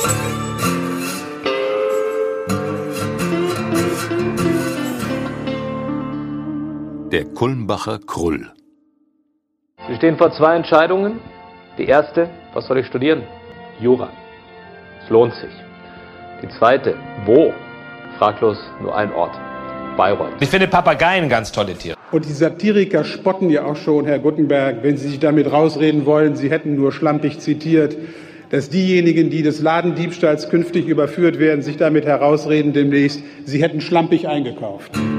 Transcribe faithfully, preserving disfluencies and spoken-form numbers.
Der Kulmbacher Krull. Sie stehen vor zwei Entscheidungen. Die erste, was soll ich studieren? Jura. Es lohnt sich. Die zweite, wo? Fraglos nur ein Ort. Bayreuth. Ich finde Papageien ganz tolle Tiere. Und die Satiriker spotten ja auch schon, Herr Guttenberg, wenn Sie sich damit rausreden wollen, Sie hätten nur schlampig zitiert, dass diejenigen, die des Ladendiebstahls künftig überführt werden, sich damit herausreden demnächst, sie hätten schlampig eingekauft.